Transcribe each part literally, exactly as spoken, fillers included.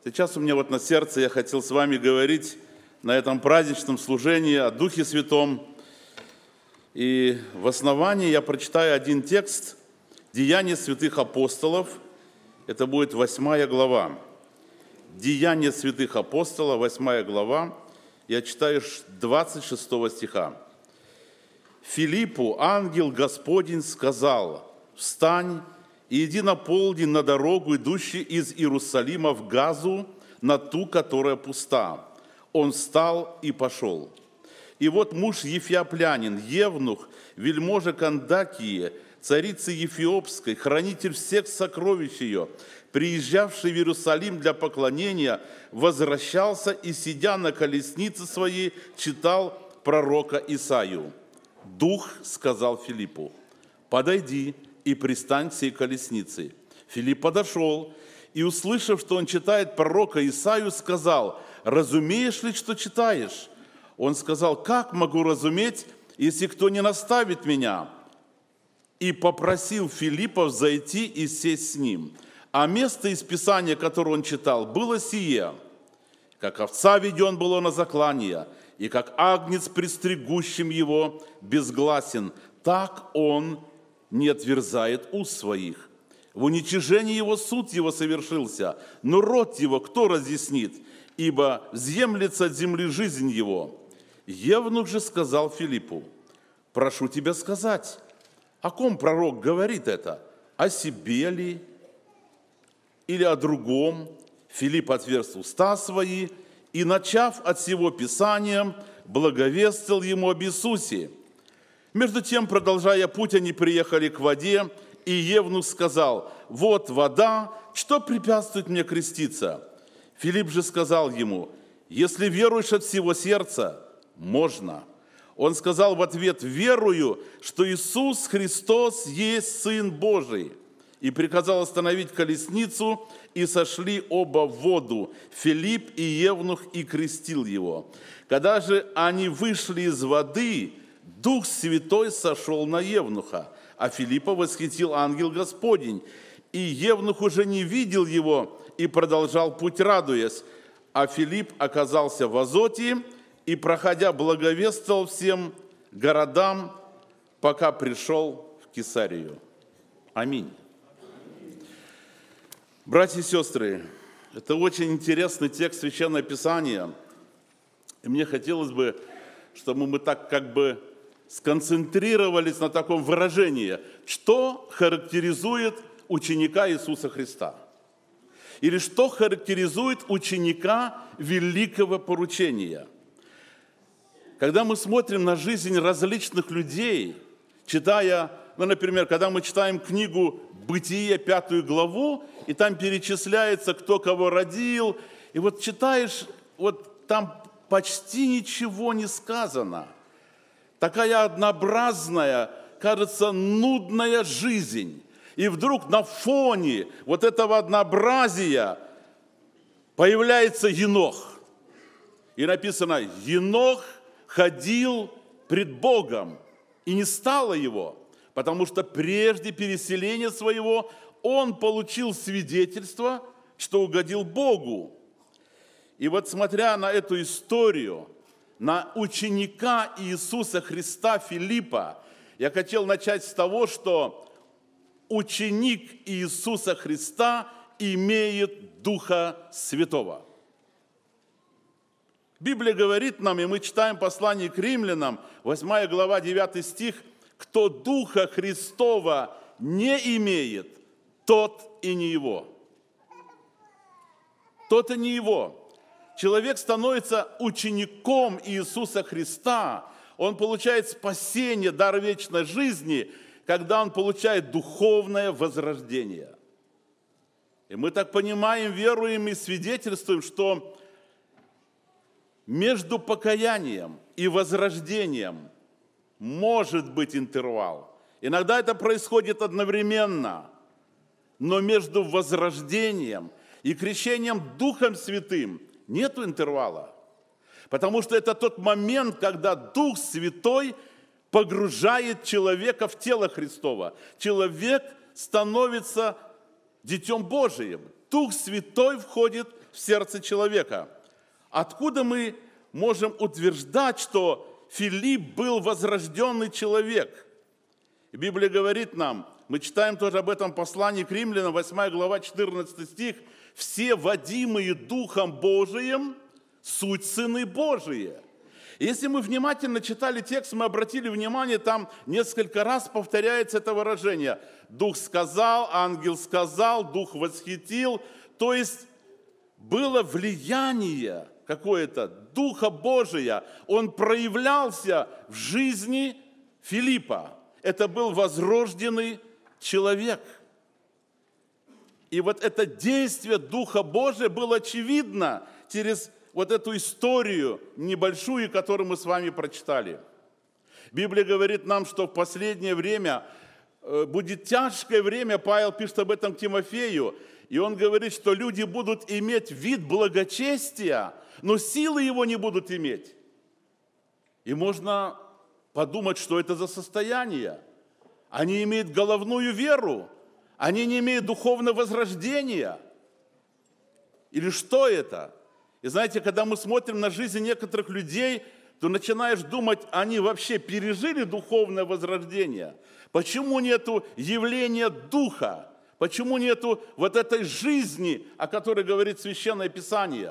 Сейчас у меня вот на сердце, я хотел с вами говорить на этом праздничном служении о Духе Святом. И в основании я прочитаю один текст «Деяния святых апостолов». Это будет восьмая глава. «Деяния святых апостолов», восьмая глава. Я читаю двадцать шестого стиха. «Филиппу ангел Господень сказал: встань и иди на полдень на дорогу, идущую из Иерусалима в Газу, на ту, которая пуста. Он встал и пошел. И вот муж ефиоплянин, евнух, вельможа Кандакии, царицы Ефиопской, хранитель всех сокровищ ее, приезжавший в Иерусалим для поклонения, возвращался и, сидя на колеснице своей, читал пророка Исаию. Дух сказал Филиппу: подойди и пристань к сей колеснице. Филипп подошел и, услышав, что он читает пророка Исаию, сказал: разумеешь ли, что читаешь? Он сказал: как могу разуметь, если кто не наставит меня? И попросил Филиппа взойти и сесть с ним. А место из Писания, которое он читал, было сие: как овца веден было на заклание, и как агнец пристригущим его безгласен, так он не отверзает уст своих. В уничижении его суд его совершился, но род его кто разъяснит? Ибо взъемлется от земли жизнь его. Евнух же сказал Филиппу: прошу тебя сказать, о ком пророк говорит это? О себе ли или о другом? Филипп отверз уста свои и, начав от сего Писания, благовестил ему об Иисусе. Между тем, продолжая путь, они приехали к воде, и Евнух сказал: вот вода, что препятствует мне креститься? Филипп же сказал ему: если веруешь от всего сердца, можно. Он сказал в ответ: верую, что Иисус Христос есть Сын Божий. И приказал остановить колесницу, и сошли оба в воду, Филипп и Евнух, и крестил его. Когда же они вышли из воды, Дух Святой сошел на Евнуха, а Филиппа восхитил ангел Господень. И Евнух уже не видел его и продолжал путь, радуясь. А Филипп оказался в Азоте и, проходя, благовествовал всем городам, пока пришел в Кесарию. Аминь. Братья и сестры, это очень интересный текст Священного Писания. И мне хотелось бы, чтобы мы так как бы сконцентрировались на таком выражении, что характеризует ученика Иисуса Христа. Или что характеризует ученика великого поручения. Когда мы смотрим на жизнь различных людей, читая, ну, например, когда мы читаем книгу «Бытие», пятую главу, и там перечисляется, кто кого родил, и вот читаешь, вот там почти ничего не сказано. Такая однообразная, кажется, нудная жизнь. И вдруг на фоне вот этого однообразия появляется Енох. И написано: Енох ходил пред Богом, и не стало его, потому что прежде переселения своего он получил свидетельство, что угодил Богу. И вот смотря на эту историю, на ученика Иисуса Христа Филиппа, я хотел начать с того, что ученик Иисуса Христа имеет Духа Святого. Библия говорит нам, и мы читаем послание к римлянам, восьмая глава, девятый стих: кто Духа Христова не имеет, тот и не его. Тот и не его. Человек становится учеником Иисуса Христа, он получает спасение, дар вечной жизни, когда он получает духовное возрождение. И мы так понимаем, веруем и свидетельствуем, что между покаянием и возрождением может быть интервал. Иногда это происходит одновременно, но между возрождением и крещением Духом Святым нет интервала. Потому что это тот момент, когда Дух Святой погружает человека в тело Христово. Человек становится Детем Божиим. Дух Святой входит в сердце человека. Откуда мы можем утверждать, что Филипп был возрожденный человек? Библия говорит нам, мы читаем тоже об этом послании к Римлянам, восьмая глава, четырнадцатый стих, «Все водимые Духом Божиим, суть сыны Божии». Если мы внимательно читали текст, мы обратили внимание, там несколько раз повторяется это выражение. Дух сказал, ангел сказал, Дух восхитил. То есть было влияние какое-то Духа Божия. Он проявлялся в жизни Филиппа. Это был возрожденный человек. И вот это действие Духа Божия было очевидно через вот эту историю небольшую, которую мы с вами прочитали. Библия говорит нам, что в последнее время будет тяжкое время, Павел пишет об этом Тимофею, и он говорит, что люди будут иметь вид благочестия, но силы его не будут иметь. И можно подумать, что это за состояние. Они имеют головную веру, они не имеют духовного возрождения. Или что это? И знаете, когда мы смотрим на жизнь некоторых людей, то начинаешь думать, они вообще пережили духовное возрождение. Почему нету явления Духа? Почему нету вот этой жизни, о которой говорит Священное Писание?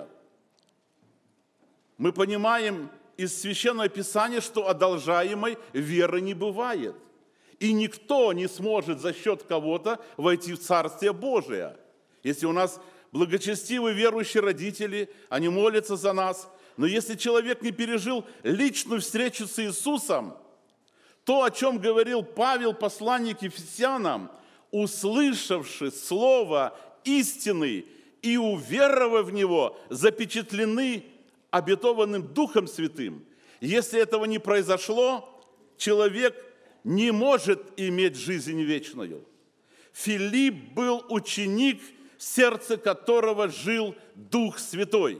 Мы понимаем из Священного Писания, что одолжаемой веры не бывает. И никто не сможет за счет кого-то войти в Царствие Божие. Если у нас благочестивые верующие родители, они молятся за нас. Но если человек не пережил личную встречу с Иисусом, то, о чем говорил Павел, посланник Ефесянам, услышавши слово истины и уверовав в него, запечатлены обетованным Духом Святым. Если этого не произошло, человек не может иметь жизнь вечную. Филипп был ученик, в сердце которого жил Дух Святой.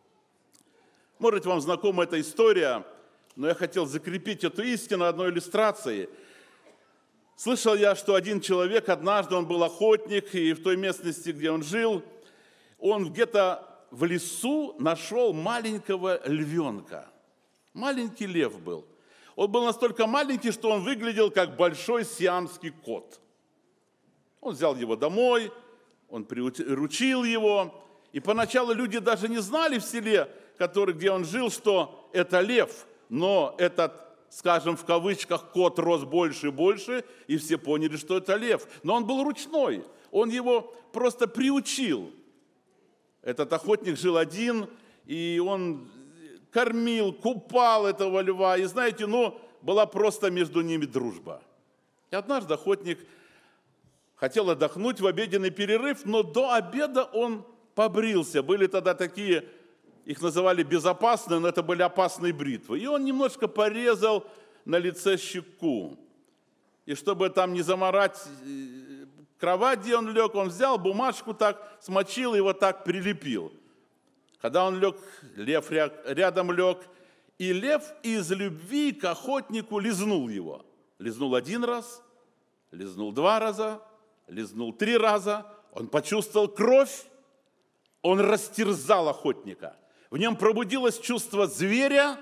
Может, вам знакома эта история, но я хотел закрепить эту истину одной иллюстрацией. Слышал я, что один человек, однажды он был охотник, и в той местности, где он жил, он где-то в лесу нашел маленького львенка. Маленький лев был. Он был настолько маленький, что он выглядел как большой сиамский кот. Он взял его домой, он приручил его, и поначалу люди даже не знали в селе, который, где он жил, что это лев, но этот, скажем, в кавычках, кот рос больше и больше, и все поняли, что это лев. Но он был ручной, он его просто приучил. Этот охотник жил один, и он кормил, купал этого льва, и знаете, ну, была просто между ними дружба. И однажды охотник хотел отдохнуть в обеденный перерыв, но до обеда он побрился. Были тогда такие, их называли безопасные, но это были опасные бритвы. И он немножко порезал на лице щеку. И чтобы там не замарать кровать, где он лег, он взял бумажку так, смочил и вот так прилепил. Когда он лег, лев рядом лег, и лев из любви к охотнику лизнул его. Лизнул один раз, лизнул два раза, лизнул три раза, он почувствовал кровь, он растерзал охотника. В нем пробудилось чувство зверя,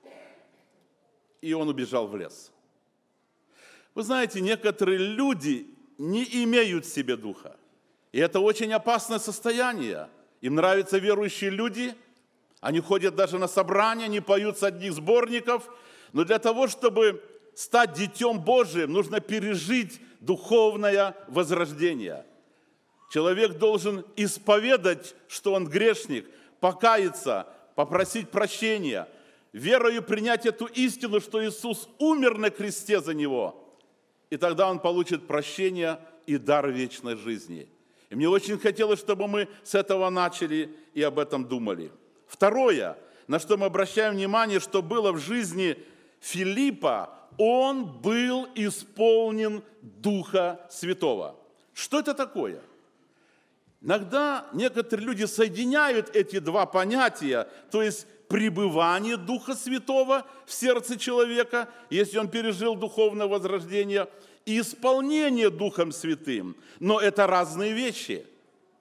и он убежал в лес. Вы знаете, некоторые люди не имеют в себе духа. И это очень опасное состояние. Им нравятся верующие люди, они ходят даже на собрания, они поют с одних сборников, но для того, чтобы стать детем Божиим, нужно пережить духовное возрождение. Человек должен исповедать, что он грешник, покаяться, попросить прощения, верою принять эту истину, что Иисус умер на кресте за него, и тогда он получит прощение и дар вечной жизни. И мне очень хотелось, чтобы мы с этого начали и об этом думали. Второе, на что мы обращаем внимание, что было в жизни Филиппа, он был исполнен Духа Святого. Что это такое? Иногда некоторые люди соединяют эти два понятия, то есть пребывание Духа Святого в сердце человека, если он пережил духовное возрождение, и исполнение Духом Святым. Но это разные вещи.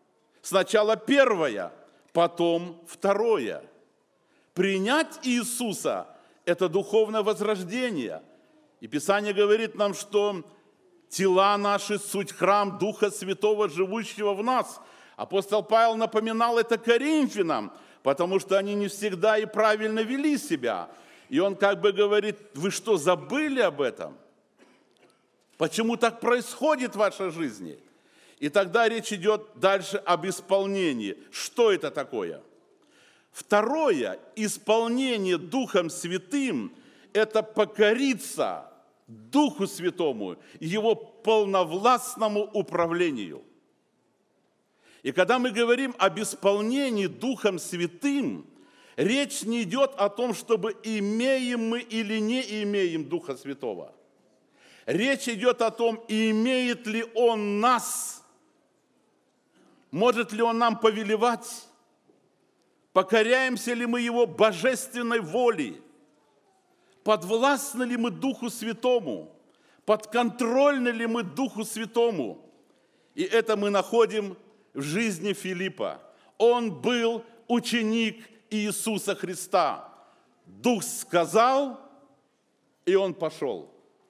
Сначала первое, потом второе. Принять Иисуса – это духовное возрождение. И Писание говорит нам, что тела наши – суть храм Духа Святого, живущего в нас. Апостол Павел напоминал это Коринфянам, потому что они не всегда и правильно вели себя. И он как бы говорит: вы что, забыли об этом? Почему так происходит в вашей жизни? И тогда речь идет дальше об исполнении. Что это такое? Второе, исполнение Духом Святым – это покориться Духу Святому, Его полновластному управлению. И когда мы говорим об исполнении Духом Святым, речь не идет о том, чтобы имеем мы или не имеем Духа Святого. Речь идет о том, имеет ли Он нас, может ли Он нам повелевать, покоряемся ли мы Его божественной воле, подвластны ли мы Духу Святому, подконтрольны ли мы Духу Святому. И это мы находим в жизни Филиппа. Он был ученик Иисуса Христа. Дух сказал, и он пошел.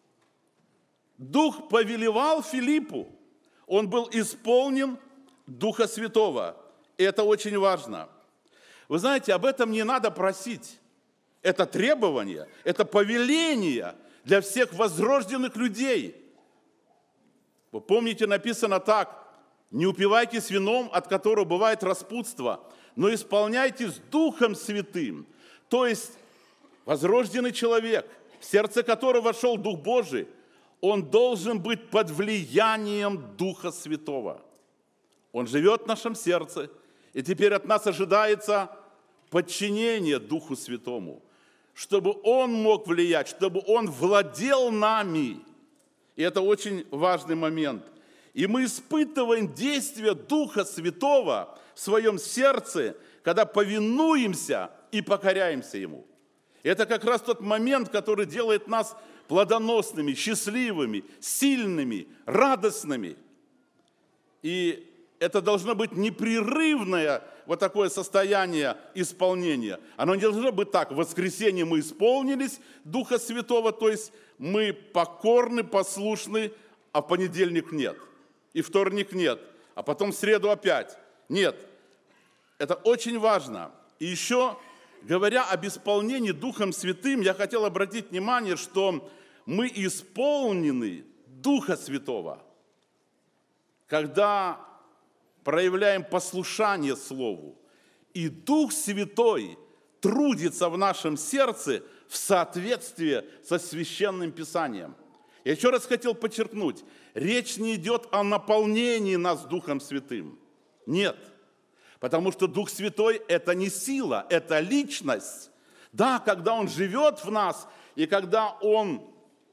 Дух повелевал Филиппу. Он был исполнен Духа Святого. И это очень важно. Вы знаете, об этом не надо просить. Это требование, это повеление для всех возрожденных людей. Вы помните, написано так: не упивайтесь вином, от которого бывает распутство, но исполняйтесь Духом Святым. То есть возрожденный человек, в сердце которого вошел Дух Божий, он должен быть под влиянием Духа Святого. Он живет в нашем сердце, и теперь от нас ожидается подчинение Духу Святому, чтобы Он мог влиять, чтобы Он владел нами. И это очень важный момент. И мы испытываем действие Духа Святого в своем сердце, когда повинуемся и покоряемся Ему. Это как раз тот момент, который делает нас плодоносными, счастливыми, сильными, радостными. И это должно быть непрерывное вот такое состояние исполнения. Оно не должно быть так: в воскресенье мы исполнились Духа Святого, то есть мы покорны, послушны, а в понедельник нет, и вторник нет, а потом в среду опять. Нет, это очень важно. И еще, говоря об исполнении Духом Святым, я хотел обратить внимание, что мы исполнены Духа Святого, когда проявляем послушание Слову, и Дух Святой трудится в нашем сердце в соответствии со Священным Писанием. Я еще раз хотел подчеркнуть, речь не идет о наполнении нас Духом Святым. Нет, потому что Дух Святой – это не сила, это личность. Да, когда Он живет в нас, и когда Он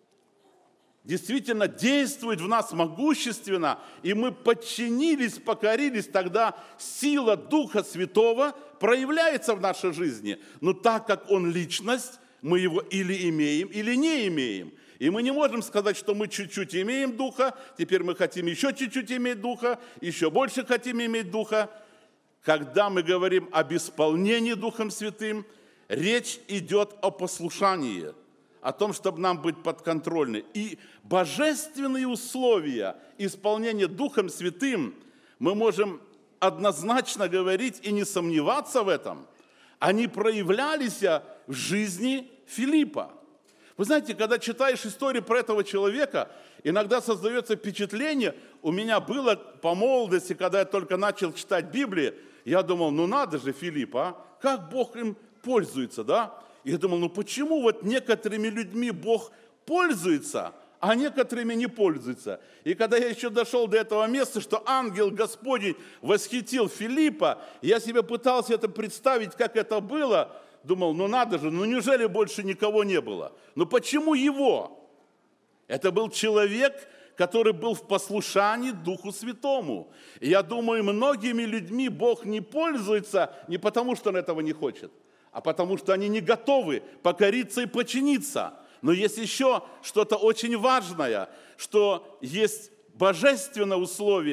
действительно действует в нас могущественно, и мы подчинились, покорились, тогда сила Духа Святого проявляется в нашей жизни. Но так как Он личность, мы Его или имеем, или не имеем. И мы не можем сказать, что мы чуть-чуть имеем Духа, теперь мы хотим еще чуть-чуть иметь Духа, еще больше хотим иметь Духа. Когда мы говорим об исполнении Духом Святым, речь идет о послушании, о том, чтобы нам быть подконтрольны. И божественные условия исполнения Духом Святым, мы можем однозначно говорить и не сомневаться в этом, они проявлялись в жизни Филиппа. Вы знаете, когда читаешь историю про этого человека, иногда создается впечатление, у меня было по молодости, когда я только начал читать Библию, я думал, ну надо же, Филипп, а? Как Бог им пользуется, да? И я думал, ну почему вот некоторыми людьми Бог пользуется, а некоторыми не пользуется? И когда я еще дошел до этого места, что ангел Господень восхитил Филиппа, я себе пытался это представить, как это было, думал, ну надо же, ну неужели больше никого не было? Ну почему его? Это был человек, который был в послушании Духу Святому. И я думаю, многими людьми Бог не пользуется не потому, что Он этого не хочет, а потому что они не готовы покориться и подчиниться. Но есть еще что-то очень важное, что есть божественное условие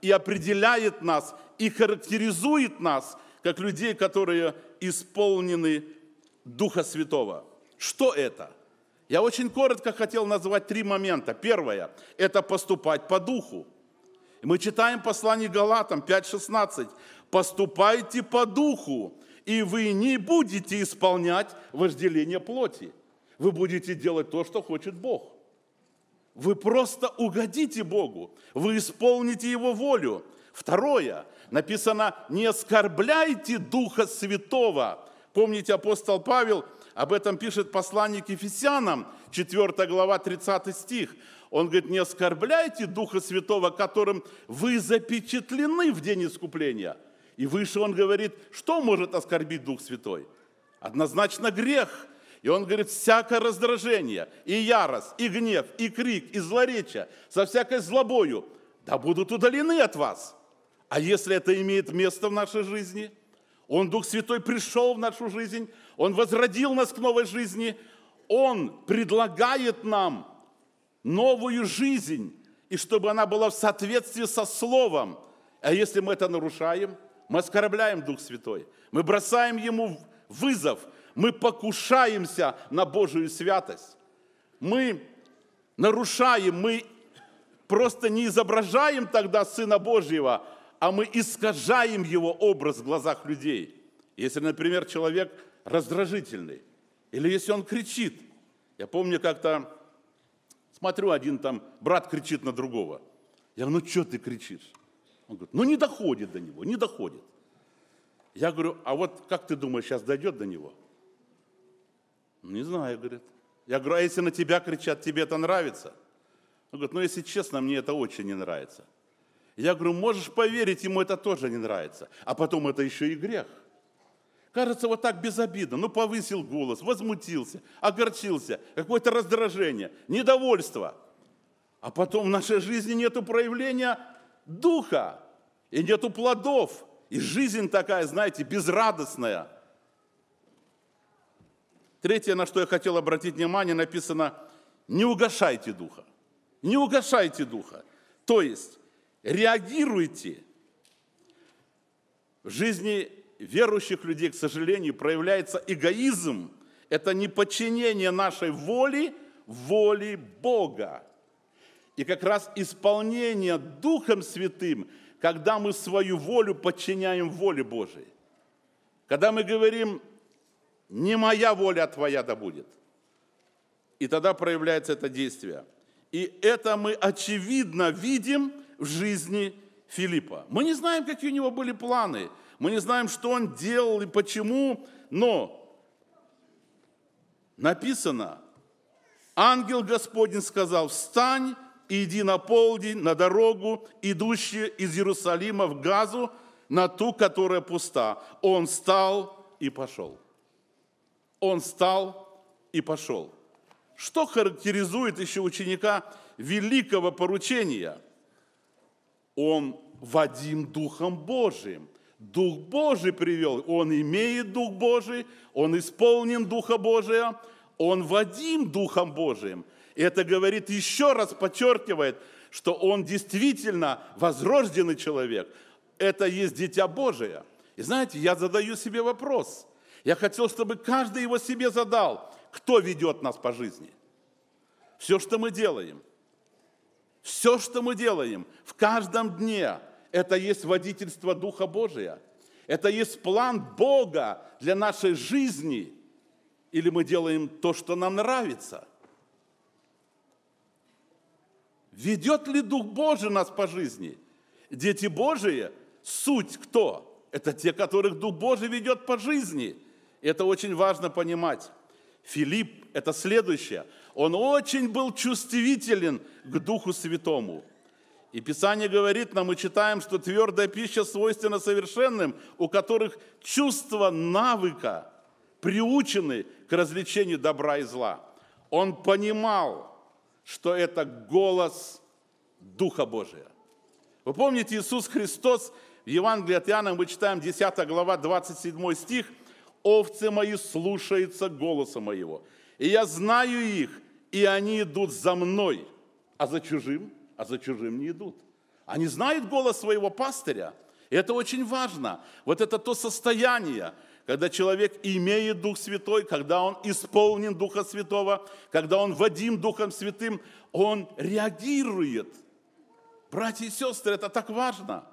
и определяет нас, и характеризует нас, как людей, которые исполнены Духа Святого. Что это? Я очень коротко хотел назвать три момента. Первое – это поступать по Духу. Мы читаем послание Галатам пять шестнадцать. «Поступайте по Духу, и вы не будете исполнять вожделение плоти. Вы будете делать то, что хочет Бог». Вы просто угодите Богу, вы исполните Его волю. Второе, написано, не оскорбляйте Духа Святого. Помните, апостол Павел об этом пишет послание к Ефесянам, четвёртая глава, тридцатый стих. Он говорит, не оскорбляйте Духа Святого, которым вы запечатлены в день искупления. И выше он говорит, что может оскорбить Дух Святой? Однозначно грех. И он говорит, всякое раздражение, и ярость, и гнев, и крик, и злоречие, со всякой злобою, да будут удалены от вас. А если это имеет место в нашей жизни, Он, Дух Святой, пришел в нашу жизнь, Он возродил нас к новой жизни, Он предлагает нам новую жизнь, и чтобы она была в соответствии со Словом. А если мы это нарушаем, мы оскорбляем Дух Святой, мы бросаем Ему вызов, мы покушаемся на Божию святость. Мы нарушаем, мы просто не изображаем тогда Сына Божьего, а мы искажаем Его образ в глазах людей. Если, например, человек раздражительный, или если он кричит. Я помню, как-то смотрю, один там брат кричит на другого. Я говорю, ну что ты кричишь? Он говорит, ну не доходит до него, не доходит. Я говорю, а вот как ты думаешь, сейчас дойдет до него? Не знаю, говорит. Я говорю, а если на тебя кричат, тебе это нравится? Он говорит, ну если честно, мне это очень не нравится. Я говорю, можешь поверить, ему это тоже не нравится. А потом это еще и грех. Кажется, вот так безобидно. Ну повысил голос, возмутился, огорчился, какое-то раздражение, недовольство. А потом в нашей жизни нету проявления духа, и нету плодов. И жизнь такая, знаете, безрадостная. Третье, на что я хотел обратить внимание, написано, не угашайте духа. Не угашайте духа. То есть, реагируйте. В жизни верующих людей, к сожалению, проявляется эгоизм. Это не подчинение нашей воли воле Бога. И как раз исполнение Духом Святым, когда мы свою волю подчиняем воле Божией. Когда мы говорим, не моя воля, а твоя да будет. И тогда проявляется это действие. И это мы очевидно видим в жизни Филиппа. Мы не знаем, какие у него были планы. Мы не знаем, что он делал и почему. Но написано, ангел Господень сказал, встань и иди на полдень, на дорогу, идущую из Иерусалима в Газу, на ту, которая пуста. Он встал и пошел. Он встал и пошел. Что характеризует еще ученика великого поручения? Он водим Духом Божиим. Дух Божий привел. Он имеет Дух Божий, он исполнен Духа Божия, он водим Духом Божиим. И это говорит, еще раз подчеркивает, что он действительно возрожденный человек. Это есть дитя Божие. И знаете, я задаю себе вопрос. Я хотел, чтобы каждый его себе задал. Кто ведет нас по жизни? Все, что мы делаем. Все, что мы делаем в каждом дне, это есть водительство Духа Божия. Это есть план Бога для нашей жизни. Или мы делаем то, что нам нравится? Ведет ли Дух Божий нас по жизни? Дети Божии, суть кто? Это те, которых Дух Божий ведет по жизни. Это очень важно понимать. Филипп – это следующее. Он очень был чувствителен к Духу Святому. И Писание говорит нам, мы читаем, что твердая пища свойственна совершенным, у которых чувства навыка приучены к развлечению добра и зла. Он понимал, что это голос Духа Божия. Вы помните, Иисус Христос в Евангелии от Иоанна, мы читаем десятая глава, двадцать седьмой стих, «Овцы мои слушаются голоса моего, и я знаю их, и они идут за мной, а за чужим, а за чужим не идут». Они знают голос своего пастыря. И это очень важно. Вот это то состояние, когда человек имеет Дух Святой, когда он исполнен Духа Святого, когда он водим Духом Святым, он реагирует. Братья и сестры, это так важно.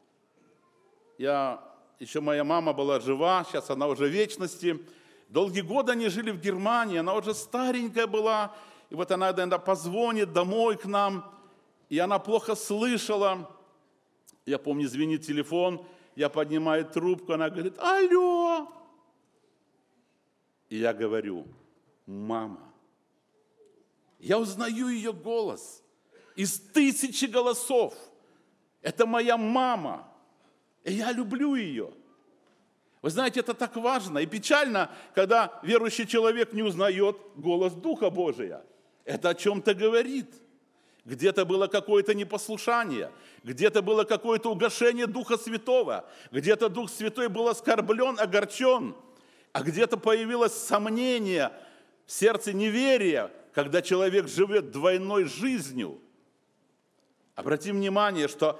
Я, еще моя мама была жива, сейчас она уже в вечности. Долгие годы они жили в Германии, она уже старенькая была. И вот она иногда позвонит домой к нам, и она плохо слышала. Я помню, звенит телефон, я поднимаю трубку, она говорит: алло. И я говорю: мама. Я узнаю ее голос из тысячи голосов. Это моя мама. И я люблю ее. Вы знаете, это так важно и печально, когда верующий человек не узнает голос Духа Божия. Это о чем-то говорит. Где-то было какое-то непослушание, где-то было какое-то угошение Духа Святого, где-то Дух Святой был оскорблен, огорчен, а где-то появилось сомнение в сердце, неверия, когда человек живет двойной жизнью. Обратим внимание, что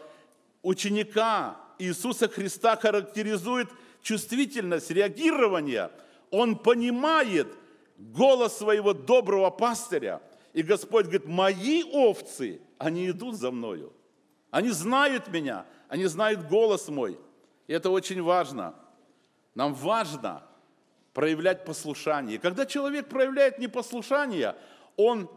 ученика Иисуса Христа характеризует чувствительность, реагирование. Он понимает голос своего доброго пастыря. И Господь говорит: мои овцы, они идут за мною. Они знают меня, они знают голос мой. И это очень важно. Нам важно проявлять послушание. И когда человек проявляет непослушание, он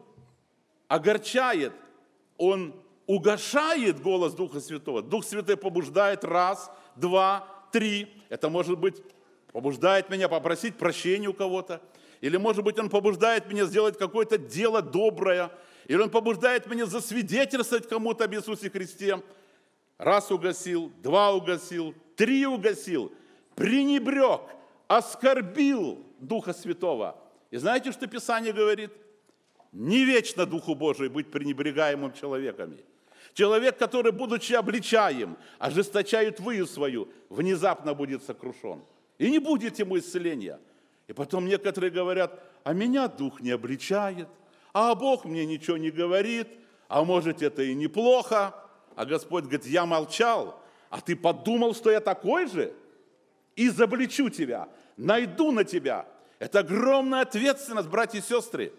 огорчает, он угошает голос Духа Святого. Дух Святой побуждает раз, два, три. Это может быть, побуждает меня попросить прощения у кого-то. Или, может быть, он побуждает меня сделать какое-то дело доброе. Или он побуждает меня засвидетельствовать кому-то об Иисусе Христе. Раз угасил, два угасил, три угасил. Пренебрег, оскорбил Духа Святого. И знаете, что Писание говорит? Не вечно Духу Божию быть пренебрегаемым человеками. Человек, который, будучи обличаем, ожесточает выю свою, внезапно будет сокрушен. И не будет ему исцеления. И потом некоторые говорят: а меня Дух не обличает, а Бог мне ничего не говорит, а может это и неплохо. А Господь говорит: я молчал, а ты подумал, что я такой же? Изобличу тебя, найду на тебя. Это огромная ответственность, братья и сестры.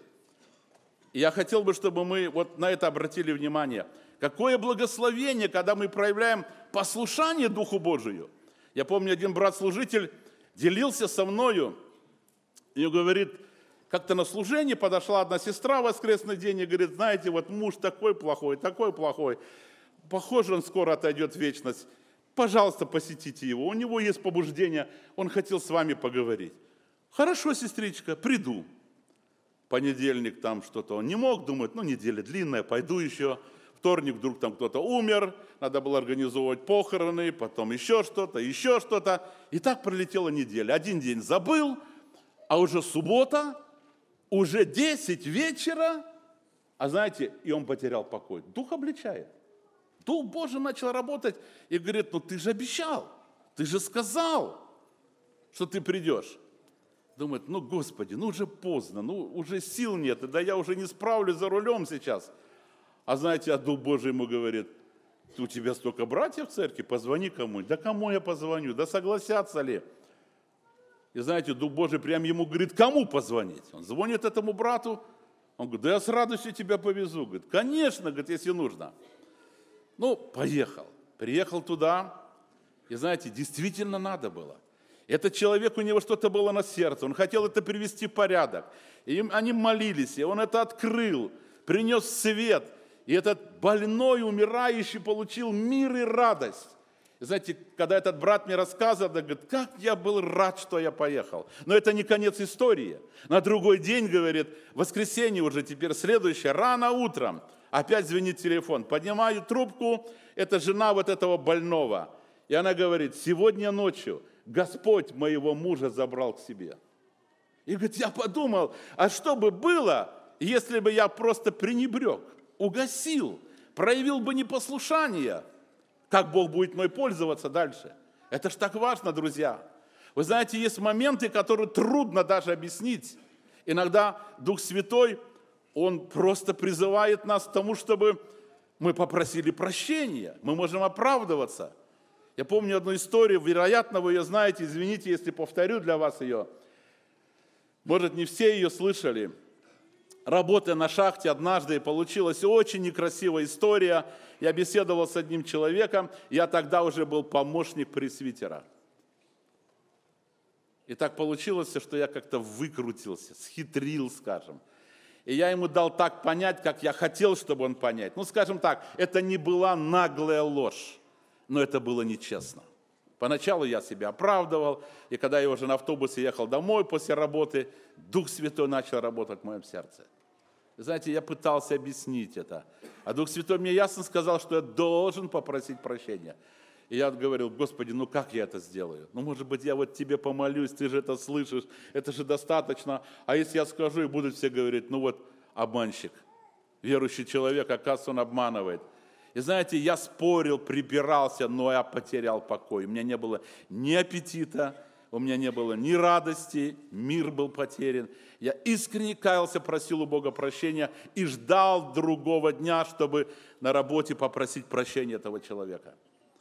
И я хотел бы, чтобы мы вот на это обратили внимание. Какое благословение, когда мы проявляем послушание Духу Божию. Я помню, один брат-служитель делился со мною, и говорит, как-то на служение подошла одна сестра в воскресный день и говорит: знаете, вот муж такой плохой, такой плохой, похоже, он скоро отойдет в вечность. Пожалуйста, посетите его, у него есть побуждение, он хотел с вами поговорить. Хорошо, сестричка, приду. Понедельник там что-то он не мог, думает, ну неделя длинная, пойду еще. Вторник вдруг там кто-то умер, надо было организовывать похороны, потом еще что-то, еще что-то. И так пролетела неделя. Один день забыл, а уже суббота, уже десять вечера, а знаете, и он потерял покой. Дух обличает. Дух Божий начал работать и говорит: ну ты же обещал, ты же сказал, что ты придешь. Думает: ну Господи, ну уже поздно, ну уже сил нет, да я уже не справлюсь за рулем сейчас. А знаете, а Дух Божий ему говорит: у тебя столько братьев в церкви, позвони кому-нибудь. Да кому я позвоню, да согласятся ли? И знаете, Дух Божий прям ему говорит, кому позвонить. Он звонит этому брату, он говорит: да я с радостью тебя повезу. Говорит: конечно, говорит, если нужно. Ну, поехал. Приехал туда, и знаете, действительно надо было. Этот человек, у него что-то было на сердце, он хотел это привести в порядок. И они молились, и он это открыл, принес свет. И этот больной, умирающий получил мир и радость. И знаете, когда этот брат мне рассказывал, он говорит: как я был рад, что я поехал. Но это не конец истории. На другой день, говорит, воскресенье уже теперь следующее, рано утром, опять звонит телефон. Поднимаю трубку, это жена вот этого больного. И она говорит: сегодня ночью Господь моего мужа забрал к себе. И говорит, я подумал, а что бы было, если бы я просто пренебрег, угасил, проявил бы непослушание? Как Бог будет мной пользоваться дальше? Это ж так важно, друзья. Вы знаете, есть моменты, которые трудно даже объяснить. Иногда Дух Святой, Он просто призывает нас к тому, чтобы Мы попросили прощения, мы можем оправдываться. Я помню одну историю, вероятно, вы ее знаете, извините, если повторю для вас ее. Может, не все ее слышали. Работая на шахте однажды, получилась очень некрасивая история. Я беседовал с одним человеком, я тогда уже был помощник пресвитера. И так получилось, что я как-то выкрутился, схитрил, скажем. И я ему дал так понять, как я хотел, чтобы он понять. Ну, скажем так, это не была наглая ложь, но это было нечестно. Поначалу я себя оправдывал, и когда я уже на автобусе ехал домой после работы, Дух Святой начал работать в моем сердце. Вы знаете, я пытался объяснить это, а Дух Святой мне ясно сказал, что я должен попросить прощения. И я говорил: Господи, ну как я это сделаю? Ну, может быть, я вот тебе помолюсь, ты же это слышишь, это же достаточно. А если я скажу, и будут все говорить: ну вот обманщик, верующий человек, оказывается, он обманывает. И знаете, я спорил, припирался, но я потерял покой. У меня не было ни аппетита, у меня не было ни радости, мир был потерян. Я искренне каялся, просил у Бога прощения и ждал другого дня, чтобы на работе попросить прощения этого человека.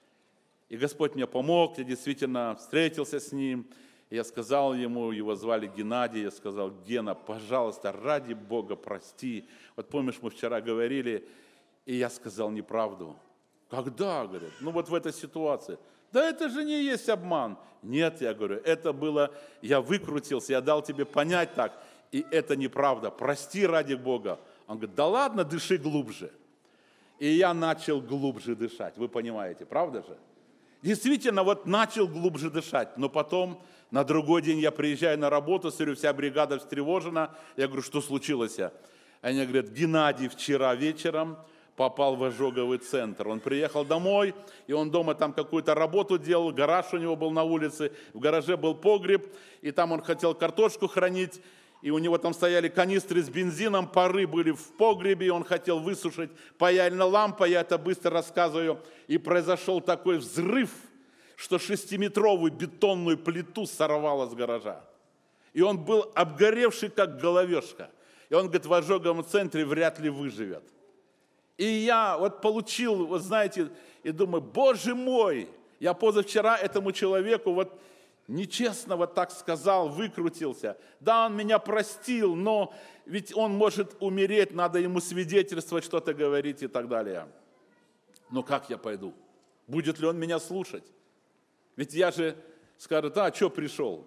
И Господь мне помог, я действительно встретился с ним. Я сказал ему, его звали Геннадий, я сказал: Гена, пожалуйста, ради Бога прости. Вот помнишь, мы вчера говорили, и я сказал неправду. Когда, говорит, ну вот в этой ситуации. Да это же не есть обман. Нет, я говорю, это было, я выкрутился, я дал тебе понять так, и это неправда. Прости ради Бога. Он говорит: да ладно, дыши глубже. И я начал глубже дышать, вы понимаете, правда же? Действительно, вот начал глубже дышать, но потом на другой день я приезжаю на работу, смотрю, вся бригада встревожена. Я говорю: что случилось? Они говорят: Геннадий вчера вечером попал в ожоговый центр. Он приехал домой, и он дома там какую-то работу делал, гараж у него был на улице, в гараже был погреб, и там он хотел картошку хранить, и у него там стояли канистры с бензином, пары были в погребе, и он хотел высушить паяльная лампа, я это быстро рассказываю, и произошел такой взрыв, что шестиметровую бетонную плиту сорвало с гаража. И он был обгоревший, как головешка. И он говорит, в ожоговом центре вряд ли выживет. И я вот получил, вот знаете, и думаю, Боже мой, я позавчера этому человеку вот нечестно вот так сказал, выкрутился. Да, он меня простил, но ведь он может умереть, надо ему свидетельствовать, что-то говорить и так далее. Но как я пойду? Будет ли он меня слушать? Ведь я же скажу, а что пришел?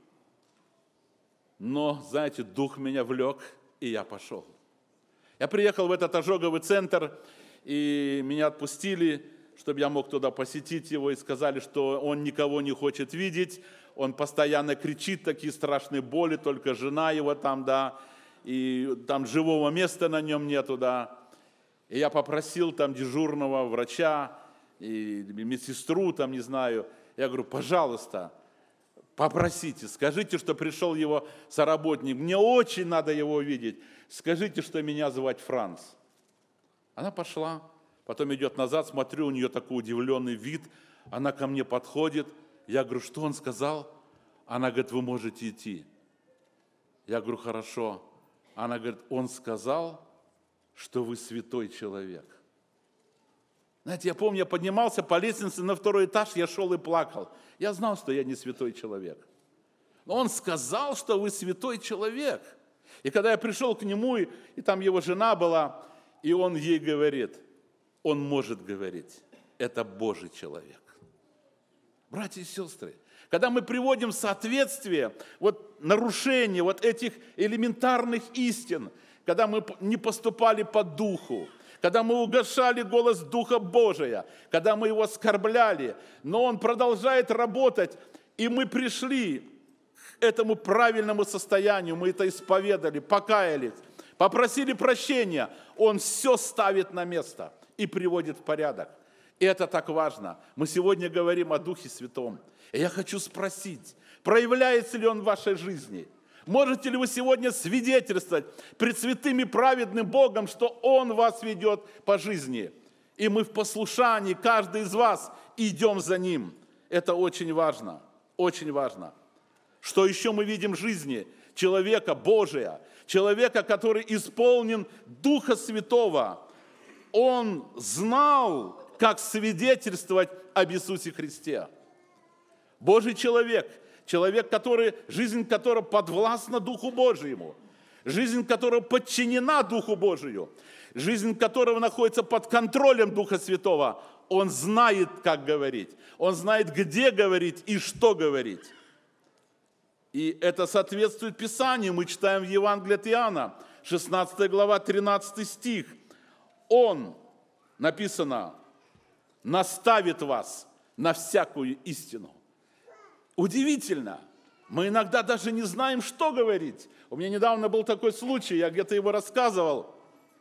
Но, знаете, Дух меня влек, и я пошел. Я приехал в этот ожоговый центр, и меня отпустили, чтобы я мог туда посетить его, и сказали, что он никого не хочет видеть, он постоянно кричит, такие страшные боли, только жена его там, да, и там живого места на нем нету, да. И я попросил там дежурного врача, и медсестру там, не знаю, я говорю, пожалуйста, попросите, скажите, что пришел его соработник, мне очень надо его увидеть, скажите, что меня звать Франц. Она пошла, потом идет назад, смотрю, у нее такой удивленный вид, она ко мне подходит, я говорю, что он сказал? Она говорит, вы можете идти. Я говорю, хорошо. Она говорит, он сказал, что вы святой человек. Знаете, я помню, я поднимался по лестнице на второй этаж, я шел и плакал. Я знал, что я не святой человек. Но он сказал, что вы святой человек. И когда я пришел к нему, и, и там его жена была, и он ей говорит, он может говорить, это Божий человек. Братья и сестры, когда мы приводим в соответствие вот, нарушение вот этих элементарных истин, когда мы не поступали по духу, когда мы угашали голос Духа Божия, когда мы его оскорбляли, но он продолжает работать, и мы пришли к этому правильному состоянию, мы это исповедали, покаялись, попросили прощения, он все ставит на место и приводит в порядок. И это так важно. Мы сегодня говорим о Духе Святом. И я хочу спросить, проявляется ли он в вашей жизни? Можете ли вы сегодня свидетельствовать пред святым и праведным Богом, что Он вас ведет по жизни? И мы в послушании, каждый из вас, идем за Ним. Это очень важно, очень важно. Что еще мы видим в жизни? Человека Божия, человека, который исполнен Духа Святого. он знал, как свидетельствовать об Иисусе Христе. Божий человек, человек, который, жизнь которого подвластна Духу Божьему, жизнь которого подчинена Духу Божию, жизнь которого находится под контролем Духа Святого, он знает, как говорить, он знает, где говорить и что говорить. И это соответствует Писанию. Мы читаем в Евангелии от Иоанна, шестнадцатая глава, тринадцатый стих. Он, написано, наставит вас на всякую истину. Удивительно. Мы иногда даже не знаем, что говорить. У меня недавно был такой случай, я где-то его рассказывал.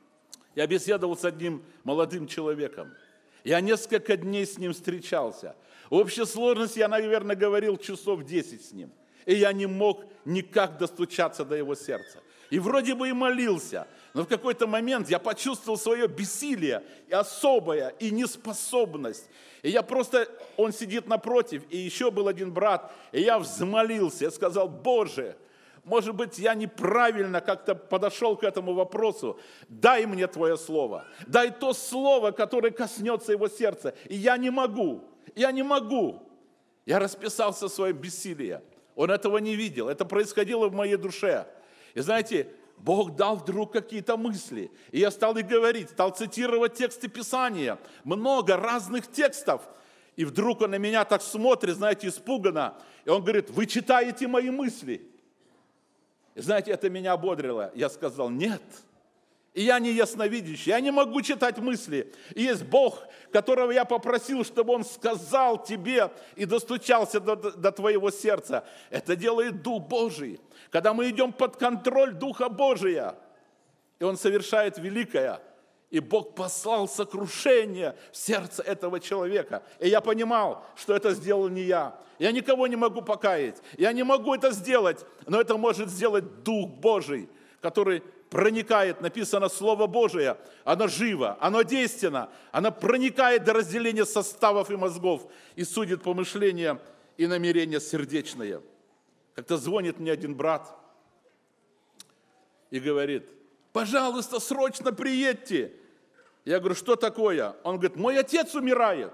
Я беседовал с одним молодым человеком. Я несколько дней с ним встречался. В общей сложности я, наверное, говорил часов десять с ним. И я не мог никак достучаться до его сердца. И вроде бы и молился, но в какой-то момент я почувствовал свое бессилие, и особое, и неспособность. И я просто, он сидит напротив, и еще был один брат, и я взмолился, я сказал: Боже, может быть, я неправильно как-то подошел к этому вопросу. Дай мне Твое слово, дай то слово, которое коснется его сердца. И я не могу, я не могу. Я расписался в своем бессилии. Он этого не видел, это происходило в моей душе. И знаете, Бог дал вдруг какие-то мысли. И я стал их говорить, стал цитировать тексты Писания. Много разных текстов. И вдруг он на меня так смотрит, знаете, испуганно. И он говорит: вы читаете мои мысли. И знаете, это меня ободрило. Я сказал: нет. И я не ясновидящий, я не могу читать мысли. И есть Бог, которого я попросил, чтобы Он сказал тебе и достучался до, до твоего сердца. Это делает Дух Божий. Когда мы идем под контроль Духа Божия, и Он совершает великое, и Бог послал сокрушение в сердце этого человека. И я понимал, что это сделал не я. Я никого не могу покаять, я не могу это сделать, но это может сделать Дух Божий, который проникает, написано, Слово Божие, оно живо, оно действенно, оно проникает до разделения составов и мозгов и судит помышления и намерения сердечные. Как-то звонит мне один брат и говорит: пожалуйста, срочно приедьте. Я говорю: что такое? Он говорит: мой отец умирает.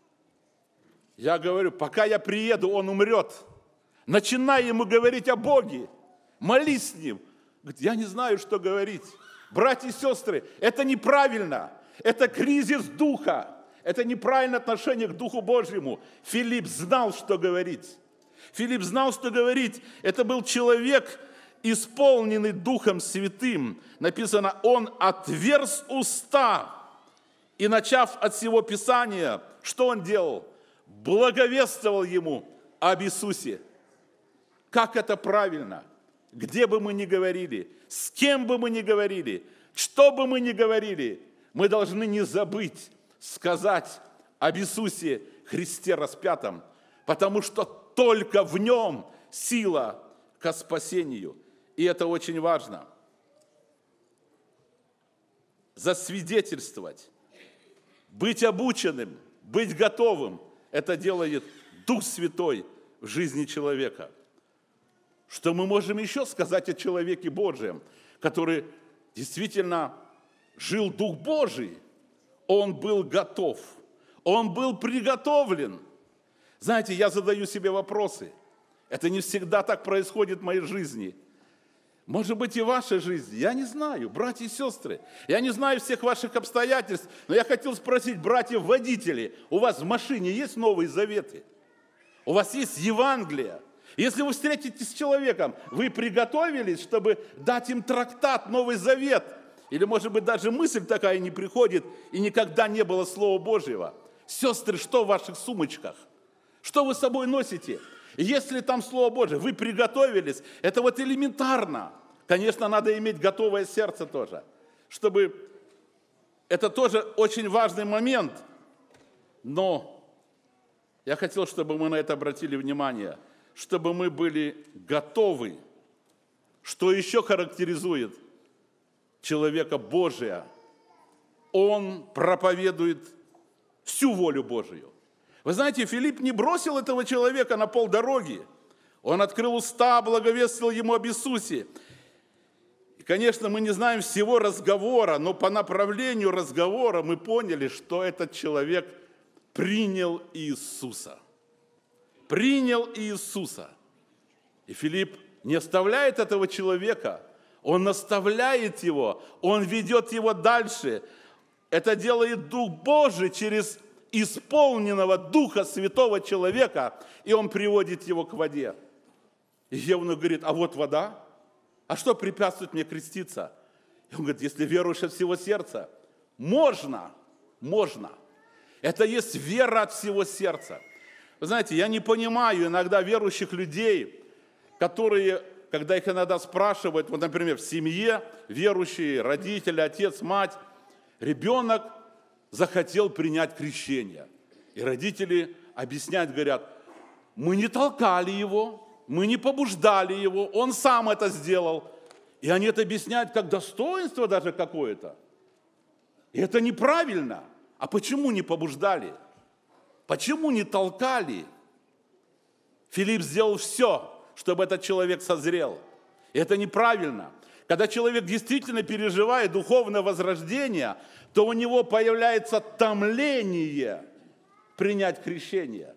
Я говорю: пока я приеду, он умрет. Начинай ему говорить о Боге, молись с ним. Говорит: я не знаю, что говорить. Братья и сестры, это неправильно. Это кризис духа. Это неправильное отношение к Духу Божьему. Филипп знал, что говорить. Филипп знал, что говорить. Это был человек, исполненный Духом Святым. Написано: он отверз уста. И, начав от всего Писания, что он делал? Благовествовал ему об Иисусе. Как это правильно? Где бы мы ни говорили, с кем бы мы ни говорили, что бы мы ни говорили, мы должны не забыть сказать об Иисусе Христе распятом, потому что только в Нем сила ко спасению. И это очень важно. Засвидетельствовать, быть обученным, быть готовым, это делает Дух Святой в жизни человека. Что мы можем еще сказать о человеке Божьем, который действительно жил Дух Божий? Он был готов, он был приготовлен. Знаете, я задаю себе вопросы. Это не всегда так происходит в моей жизни. Может быть, и в вашей жизни. Я не знаю, братья и сестры. Я не знаю всех ваших обстоятельств, но я хотел спросить, братьев-водители, у вас в машине есть Новые Заветы? У вас есть Евангелие? Если вы встретитесь с человеком, вы приготовились, чтобы дать им трактат, Новый Завет? Или, может быть, даже мысль такая не приходит, и никогда не было Слова Божьего? Сестры, что в ваших сумочках? Что вы с собой носите? Если там Слово Божие, вы приготовились, это вот элементарно. Конечно, надо иметь готовое сердце тоже, чтобы... Это тоже очень важный момент. Но я хотел, чтобы мы на это обратили внимание, чтобы мы были готовы. Что еще характеризует человека Божия? Он проповедует всю волю Божию. Вы знаете, Филипп не бросил этого человека на полдороги. Он открыл уста, благовествовал ему об Иисусе. И, конечно, мы не знаем всего разговора, но по направлению разговора мы поняли, что этот человек принял Иисуса. Принял Иисуса. И Филипп не оставляет этого человека, он наставляет его, он ведет его дальше. Это делает Дух Божий через исполненного Духа Святого человека, и он приводит его к воде. И Евнух говорит: а вот вода, а что препятствует мне креститься? И он говорит: если веруешь от всего сердца, можно, можно. Это есть вера от всего сердца. Вы знаете, я не понимаю иногда верующих людей, которые, когда их иногда спрашивают, вот, например, в семье верующие, родители, отец, мать, ребенок захотел принять крещение. И родители объясняют, говорят: мы не толкали его, мы не побуждали его, он сам это сделал. И они это объясняют как достоинство даже какое-то. И это неправильно. А почему не побуждали? Почему не толкали? Филипп сделал все, чтобы этот человек созрел. И это неправильно. Когда человек действительно переживает духовное возрождение, то у него появляется томление принять крещение.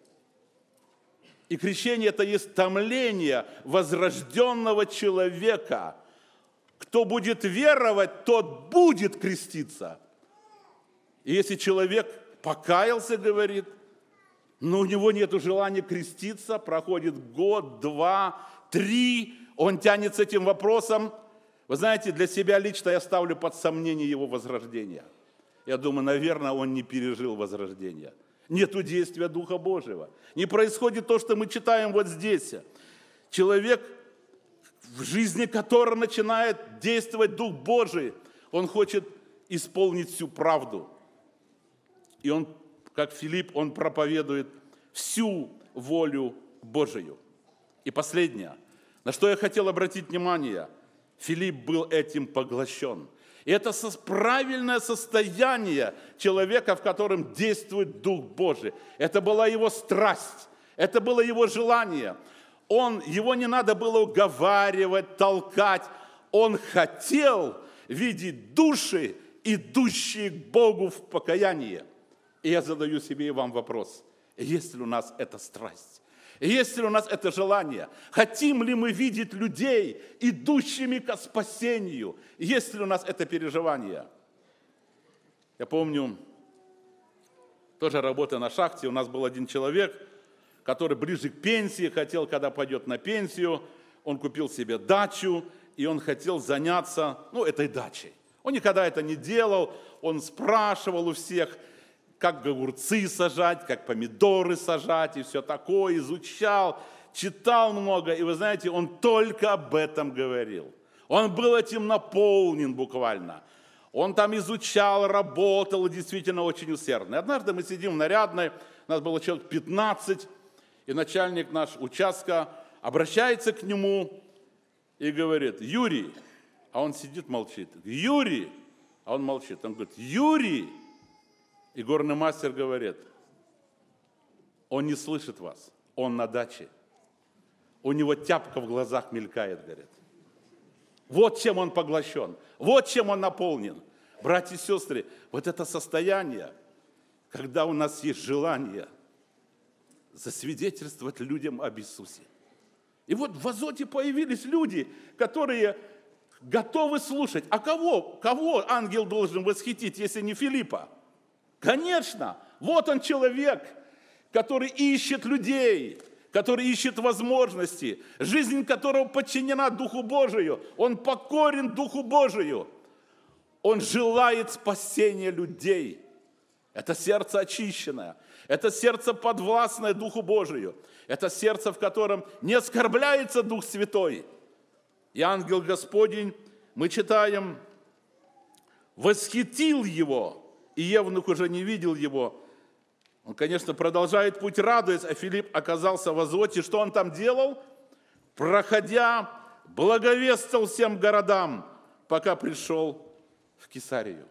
И крещение – это есть томление возрожденного человека. Кто будет веровать, тот будет креститься. И если человек покаялся, говорит, но у него нет желания креститься, проходит год, два, три, он тянет с этим вопросом. Вы знаете, для себя лично я ставлю под сомнение его возрождения. Я думаю, наверное, он не пережил возрождения. Нету действия Духа Божьего. Не происходит то, что мы читаем вот здесь. Человек, в жизни которого начинает действовать Дух Божий, он хочет исполнить всю правду. И он, как Филипп, он проповедует всю волю Божию. И последнее, на что я хотел обратить внимание, Филипп был этим поглощен. И это правильное состояние человека, в котором действует Дух Божий. Это была его страсть, это было его желание. Он, его не надо было уговаривать, толкать. Он хотел видеть души, идущие к Богу в покаянии. И я задаю себе и вам вопрос, есть ли у нас эта страсть? Есть ли у нас это желание? Хотим ли мы видеть людей, идущими к спасению? Есть ли у нас это переживание? Я помню, тоже работая на шахте, у нас был один человек, который ближе к пенсии, хотел, когда пойдет на пенсию, он купил себе дачу, и он хотел заняться, ну, этой дачей. Он никогда это не делал, он спрашивал у всех, как огурцы сажать, как помидоры сажать и все такое, изучал, читал много. И вы знаете, он только об этом говорил. Он был этим наполнен буквально. Он там изучал, работал, действительно очень усердно. И однажды мы сидим в Нарядной, у нас было человек пятнадцать, и начальник наш участка обращается к нему и говорит: Юрий, а он сидит, молчит. Юрий, а он молчит. Он говорит: Юрий. И горный мастер говорит: он не слышит вас, он на даче. У него тяпка в глазах мелькает, говорит. Вот чем он поглощен, вот чем он наполнен. Братья и сестры, вот это состояние, когда у нас есть желание засвидетельствовать людям об Иисусе. И вот в Азоте появились люди, которые готовы слушать. А кого, кого ангел должен восхитить, если не Филиппа? Конечно, вот он человек, который ищет людей, который ищет возможности, жизнь которого подчинена Духу Божию. Он покорен Духу Божию. Он желает спасения людей. Это сердце очищенное, это сердце подвластное Духу Божию. Это сердце, в котором не оскорбляется Дух Святой. И ангел Господень, мы читаем, восхитил его. И Евнух уже не видел его. Он, конечно, продолжает путь, радуясь, а Филипп оказался в Азоте. Что он там делал? Проходя, благовествовал всем городам, пока пришел в Кесарию.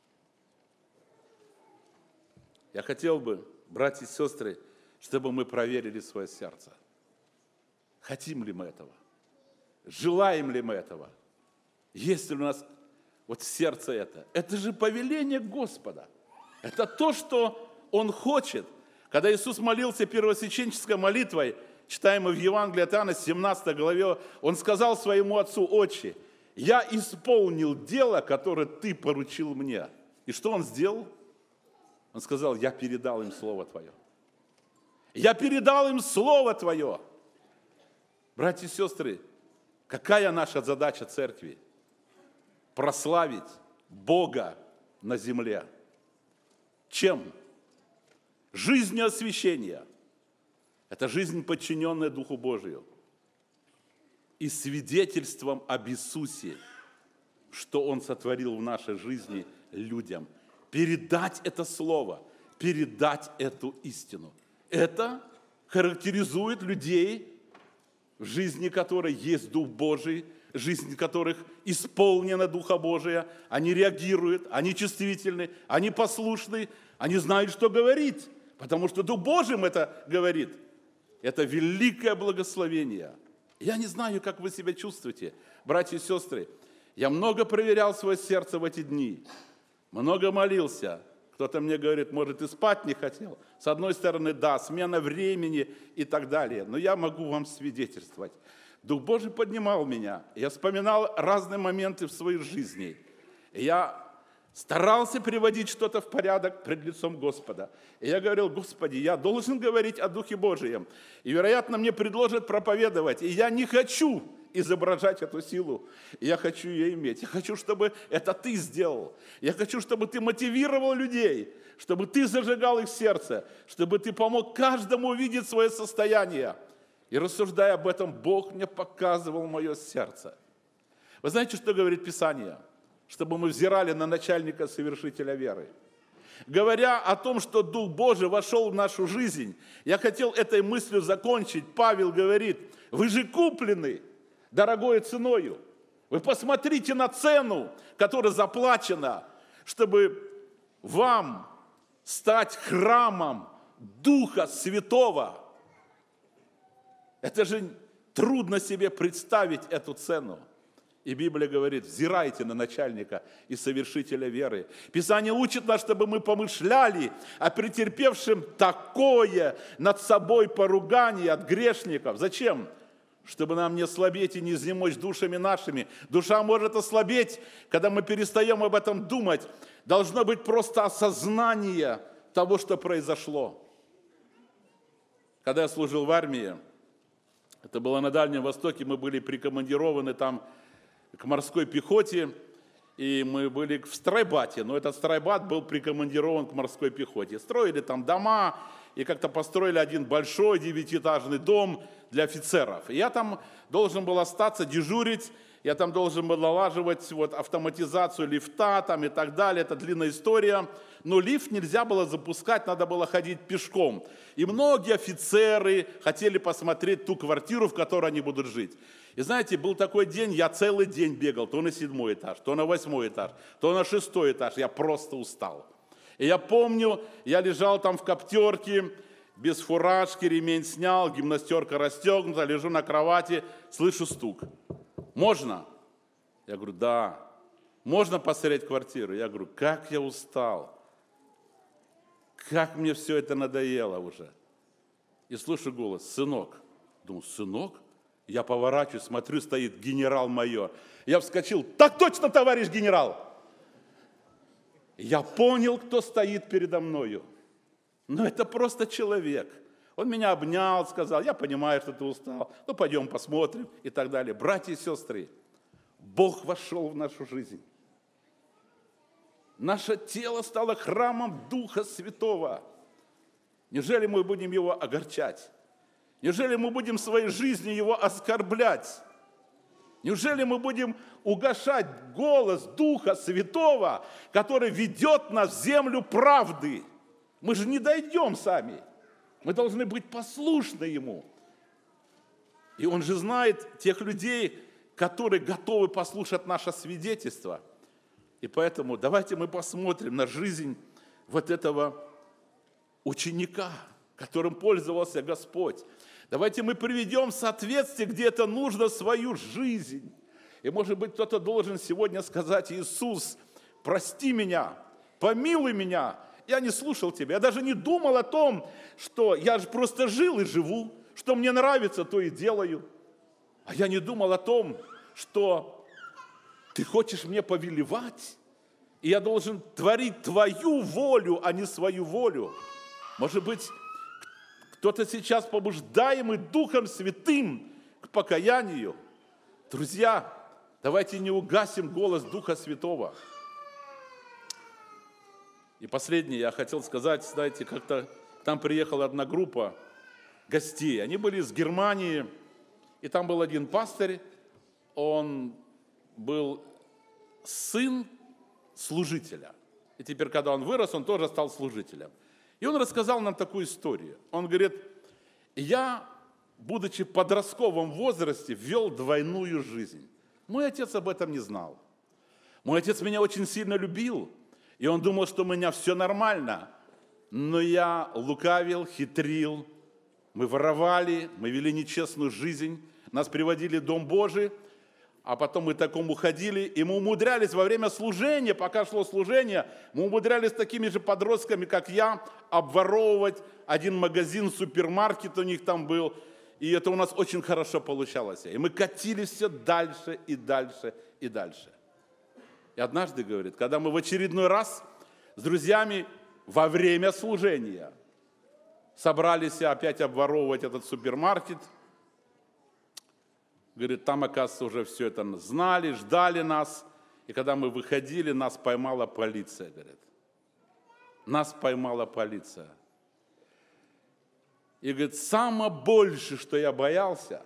Я хотел бы, братья и сестры, чтобы мы проверили свое сердце. Хотим ли мы этого? Желаем ли мы этого? Есть ли у нас вот сердце это? Это же повеление Господа. Это то, что Он хочет. Когда Иисус молился первосвященнической молитвой, читаемой в Евангелии от Иоанна, семнадцатой главе, Он сказал своему отцу: «Отче, я исполнил дело, которое Ты поручил мне». И что Он сделал? Он сказал: «Я передал им Слово Твое». Я передал им Слово Твое. Братья и сестры, какая наша задача церкви? Прославить Бога на земле. Чем? Жизнью освящения. Это жизнь, подчиненная Духу Божию. И свидетельством об Иисусе, что Он сотворил в нашей жизни людям. Передать это слово, передать эту истину. Это характеризует людей, в жизни которой есть Дух Божий, жизнь которых исполнена Духа Божия. Они реагируют, они чувствительны, они послушны, они знают, что говорить, потому что Дух Божий им это говорит. Это великое благословение. Я не знаю, как вы себя чувствуете, братья и сестры. Я много проверял свое сердце в эти дни, много молился. Кто-то мне говорит: может, и спать не хотел. С одной стороны, да, смена времени и так далее. Но я могу вам свидетельствовать. Дух Божий поднимал меня. Я вспоминал разные моменты в своей жизни. Я старался приводить что-то в порядок пред лицом Господа. И я говорил: Господи, я должен говорить о Духе Божием. И, вероятно, мне предложат проповедовать. И я не хочу изображать эту силу. Я хочу ее иметь. Я хочу, чтобы это Ты сделал. Я хочу, чтобы Ты мотивировал людей, чтобы Ты зажигал их сердце, чтобы Ты помог каждому увидеть свое состояние. И рассуждая об этом, Бог мне показывал мое сердце. Вы знаете, что говорит Писание? Чтобы мы взирали на начальника совершителя веры. Говоря о том, что Дух Божий вошел в нашу жизнь, я хотел этой мыслью закончить. Павел говорит: вы же куплены дорогой ценою. Вы посмотрите на цену, которая заплачена, чтобы вам стать храмом Духа Святого. Это же трудно себе представить эту цену. И Библия говорит: взирайте на начальника и совершителя веры. Писание учит нас, чтобы мы помышляли о претерпевшем такое над собой поругание от грешников. Зачем? Чтобы нам не слабеть и не изнемочь душами нашими. Душа может ослабеть, когда мы перестаем об этом думать. Должно быть просто осознание того, что произошло. Когда я служил в армии, это было на Дальнем Востоке, мы были прикомандированы там к морской пехоте, и мы были в стройбате, но этот стройбат был прикомандирован к морской пехоте. Строили там дома, и как-то построили один большой девятиэтажный дом для офицеров. И я там должен был остаться, дежурить, я там должен был налаживать вот автоматизацию лифта там и так далее, это длинная история. Но лифт нельзя было запускать, надо было ходить пешком. И многие офицеры хотели посмотреть ту квартиру, в которой они будут жить. И знаете, был такой день, я целый день бегал, то на седьмой этаж, то на восьмой этаж, то на шестой этаж, я просто устал. И я помню, я лежал там в коптерке, без фуражки, ремень снял, гимнастерка расстегнута, лежу на кровати, слышу стук. Можно? Я говорю: да. Можно посмотреть квартиру? Я говорю: как я устал. Как мне все это надоело уже. И слышу голос: сынок. Думаю: сынок? Я поворачиваюсь, смотрю, стоит генерал-майор. Я вскочил: так точно, товарищ генерал! Я понял, кто стоит передо мною. Но это просто человек. Он меня обнял, сказал: я понимаю, что ты устал, ну пойдем посмотрим и так далее. Братья и сестры, Бог вошел в нашу жизнь. Наше тело стало храмом Духа Святого. Неужели мы будем его огорчать? Неужели мы будем своей жизнью его оскорблять? Неужели мы будем угашать голос Духа Святого, который ведет нас в землю правды? Мы же не дойдем сами. Мы должны быть послушны Ему. И Он же знает тех людей, которые готовы послушать наше свидетельство. И поэтому давайте мы посмотрим на жизнь вот этого ученика, которым пользовался Господь. Давайте мы приведем в соответствие, где это нужно, свою жизнь. И, может быть, кто-то должен сегодня сказать: Иисус, прости меня, помилуй меня. Я не слушал тебя, я даже не думал о том, что я же просто жил и живу, что мне нравится, то и делаю. А я не думал о том, что ты хочешь мне повелевать, и я должен творить твою волю, а не свою волю. Может быть, кто-то сейчас побуждаемый Духом Святым к покаянию. Друзья, давайте не угасим голос Духа Святого. И последнее я хотел сказать, знаете, как-то там приехала одна группа гостей. Они были из Германии, и там был один пастырь, он был сын служителя. И теперь, когда он вырос, он тоже стал служителем. И он рассказал нам такую историю. Он говорит: я, будучи в подростковом возрасте, вел двойную жизнь. Мой отец об этом не знал. Мой отец меня очень сильно любил, и он думал, что у меня все нормально. Но я лукавил, хитрил, мы воровали, мы вели нечестную жизнь, нас приводили в Дом Божий, а потом мы такому ходили, и мы умудрялись во время служения, пока шло служение, мы умудрялись такими же подростками, как я, обворовывать один магазин, супермаркет у них там был, и это у нас очень хорошо получалось. И мы катились все дальше и дальше и дальше. И однажды, говорит, когда мы в очередной раз с друзьями во время служения собрались опять обворовывать этот супермаркет, говорит, там, оказывается, уже все это знали, ждали нас. И когда мы выходили, нас поймала полиция, говорит. Нас поймала полиция. И, говорит, самое большее, что я боялся,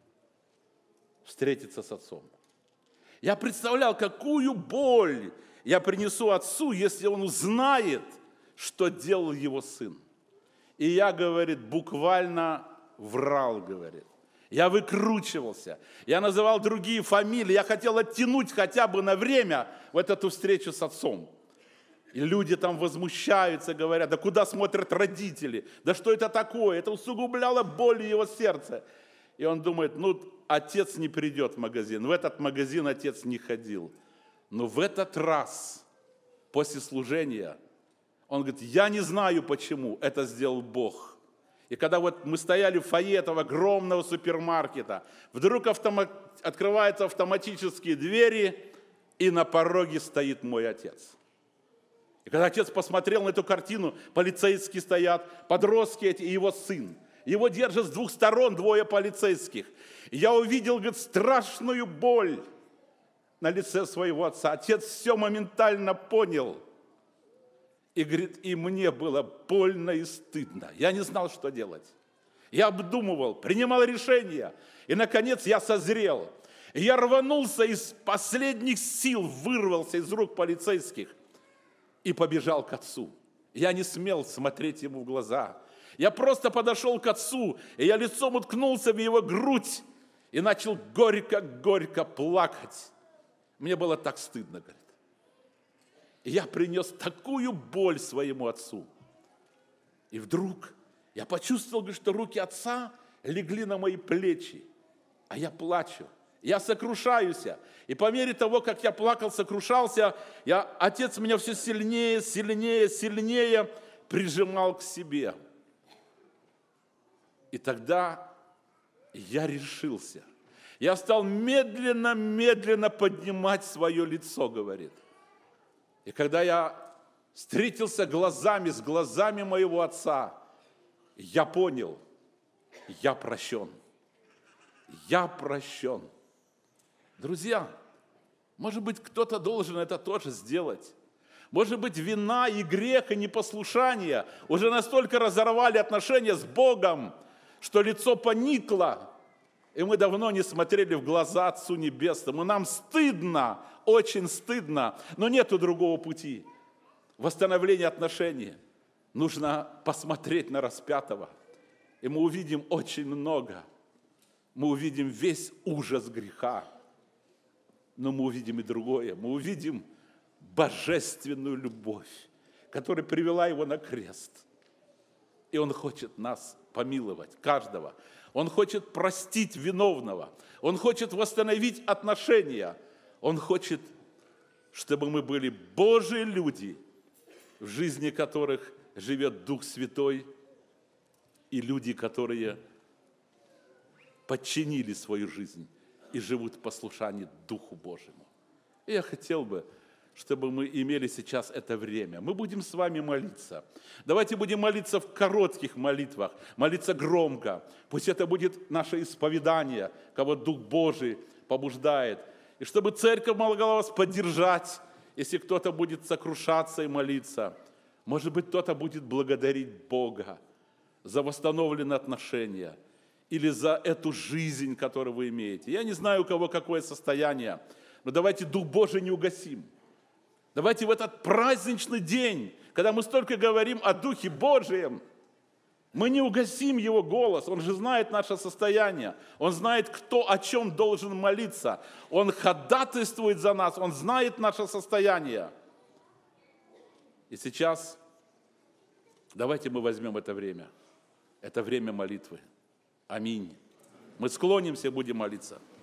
встретиться с отцом. Я представлял, какую боль я принесу отцу, если он узнает, что делал его сын. И я, говорит, буквально врал, говорит. Я выкручивался, я называл другие фамилии, я хотел оттянуть хотя бы на время вот эту встречу с отцом. И люди там возмущаются, говорят: да куда смотрят родители, да что это такое, это усугубляло боль его сердца. И он думает: ну, отец не придет в магазин, в этот магазин отец не ходил. Но в этот раз, после служения, он говорит: я не знаю, почему это сделал Бог. И когда вот мы стояли в фойе этого огромного супермаркета, вдруг автомат... открываются автоматические двери, и на пороге стоит мой отец. И когда отец посмотрел на эту картину, полицейские стоят, подростки эти и его сын. Его держат с двух сторон двое полицейских. И я увидел, говорит, страшную боль на лице своего отца. Отец все моментально понял. И, говорит, и мне было больно и стыдно. Я не знал, что делать. Я обдумывал, принимал решения. И, наконец, я созрел. И я рванулся из последних сил, вырвался из рук полицейских и побежал к отцу. Я не смел смотреть ему в глаза. Я просто подошел к отцу, и я лицом уткнулся в его грудь и начал горько-горько плакать. Мне было так стыдно, говорит. И я принес такую боль своему отцу. И вдруг я почувствовал, что руки отца легли на мои плечи, а я плачу, я сокрушаюсь. И по мере того, как я плакал, сокрушался, я, отец меня все сильнее, сильнее, сильнее прижимал к себе. И тогда я решился. Я стал медленно-медленно поднимать свое лицо, говорит. И когда я встретился глазами с глазами моего отца, я понял, я прощен. Я прощен. Друзья, может быть, кто-то должен это тоже сделать. Может быть, вина и грех, и непослушание уже настолько разорвали отношения с Богом, что лицо поникло, и мы давно не смотрели в глаза Отцу Небесному. Нам стыдно, очень стыдно, но нету другого пути. Восстановление отношений. Нужно посмотреть на распятого, и мы увидим очень много. Мы увидим весь ужас греха, но мы увидим и другое. Мы увидим божественную любовь, которая привела его на крест. И он хочет нас помиловать, каждого. Он хочет простить виновного. Он хочет восстановить отношения. Он хочет, чтобы мы были Божьи люди, в жизни которых живет Дух Святой, и люди, которые подчинили свою жизнь и живут в послушании Духу Божьему. И я хотел бы, чтобы мы имели сейчас это время. Мы будем с вами молиться. Давайте будем молиться в коротких молитвах, молиться громко. Пусть это будет наше исповедание, кого Дух Божий побуждает. И чтобы церковь могла вас поддержать, если кто-то будет сокрушаться и молиться. Может быть, кто-то будет благодарить Бога за восстановленные отношения или за эту жизнь, которую вы имеете. Я не знаю, у кого какое состояние, но давайте Дух Божий не угасим. Давайте в этот праздничный день, когда мы столько говорим о Духе Божьем, мы не угасим Его голос. Он же знает наше состояние. Он знает, кто о чем должен молиться. Он ходатайствует за нас. Он знает наше состояние. И сейчас давайте мы возьмем это время. Это время молитвы. Аминь. Мы склонимся и будем молиться.